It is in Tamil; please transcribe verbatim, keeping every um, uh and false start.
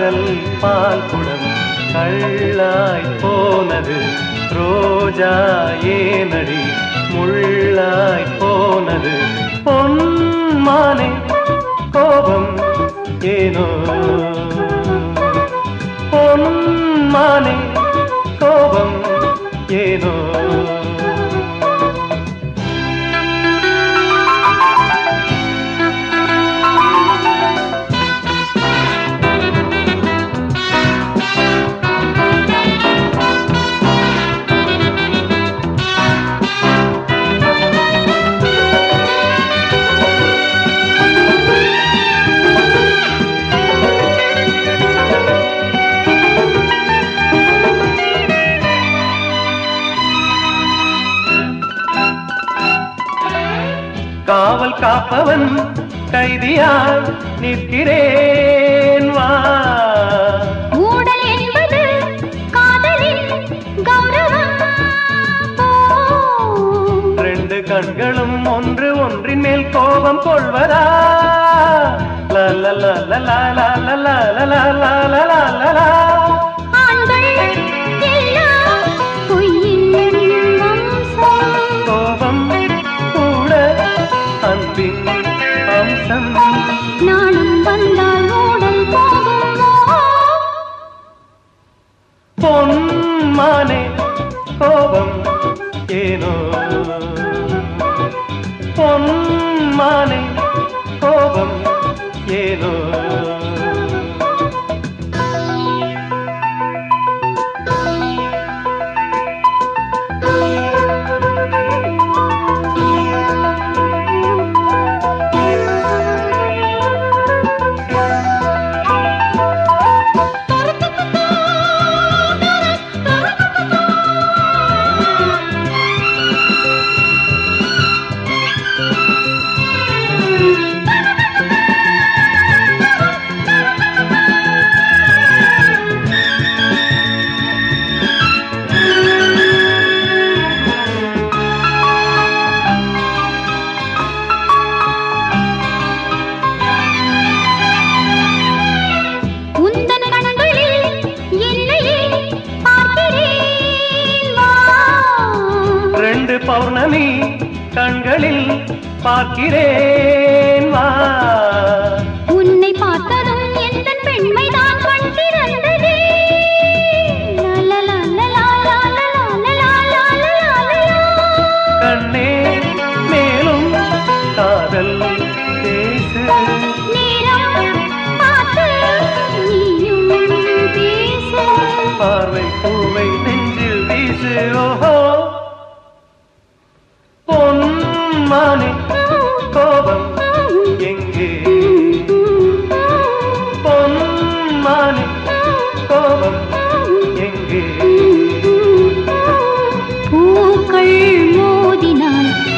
காதல் பால் குடம் கள்ளாய் போனது ரோஜா ஏனடி முள்ளாய் போனது பொன்மானே கோபம் ஏனோ பொன்மானே கோபம் ஏனோ காவல் காப்பவன் கைதியாய் நிற்கிறேன் வா. ஊடல் என்பது காதலின் கௌரவம். ரெண்டு கண்களும் ஒன்று ஒன்றின் மேல் கோபம் கொள்வதா? கோபம் கூட அன்பின் அம்சம். நானும் வந்தால் ஊடல் போகுமோ? பொன்மானே கோபம் ஏனோ பொன்மானே கோபம் ஏனோ பௌர்ணமி கண்களில் பார்க்கிறேன் வா. உன்னை பார்த்ததும் எந்த பெண்மைதான் கண் திறந்ததே. கண்ணே மேலும் காதல் பேசு. நேரம் பார்த்து நீயும் பேசு. பார்வை பூவை நெஞ்சில் வீசு. ஓஹோ பொன்மானே கோபம் எங்கே? பொன்மானே கோபம் எங்கே? பூக்கள் மோதினால்